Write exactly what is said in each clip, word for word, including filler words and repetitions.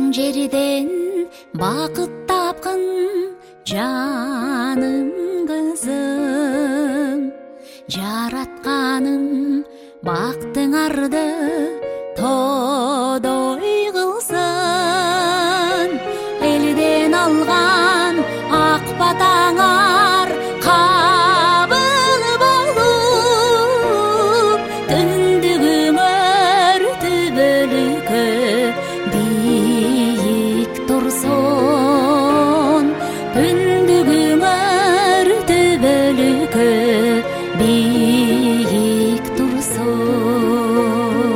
жерден бақыт тапқын жаным қызым, жаратқаным бақтыңарды тодой қылсын. Елден алған ақ батаңар қабыл болып, түндік өмір түбілікі биік тұрсын. Түндік өмір түбілікі биік тұрсын.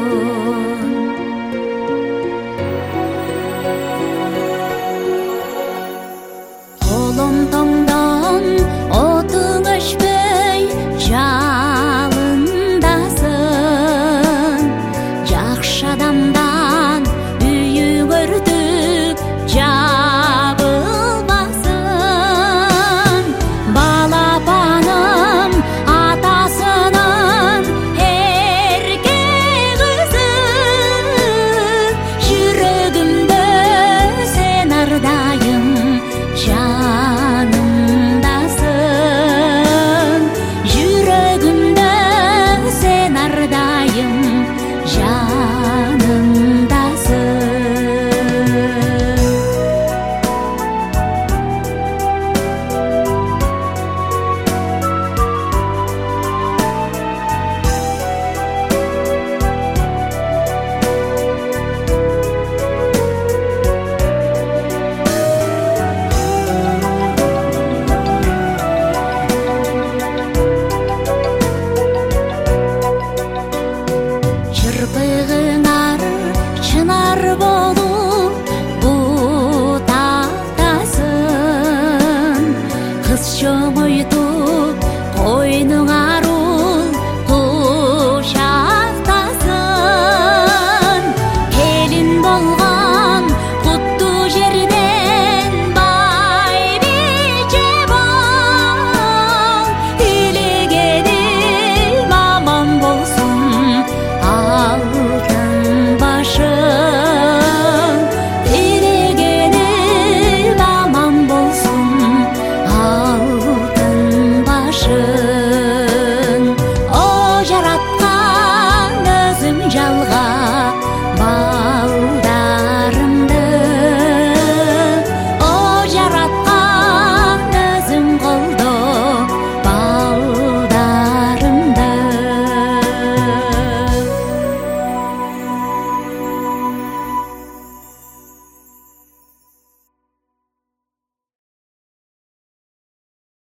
Қолым тоңдан отың өшпей жалындасын. Жақшы адамдан үйің өртіп жабылмасын. Балапаным атасының ерке қызы, жүрегімді сен ардайым жанымдасың. Жүрегімді сен ардайым жанымдасың. Жырпығыңар шынар болып бұтақтасын. Қыз шомыйтып қойның арул құшақтасын. Келін болған құтты жерден бай бейже бол. Тілегенім аман болсын алтын башың. Тілегенім аман болсын алтын башың. О жаратқан өзің жалған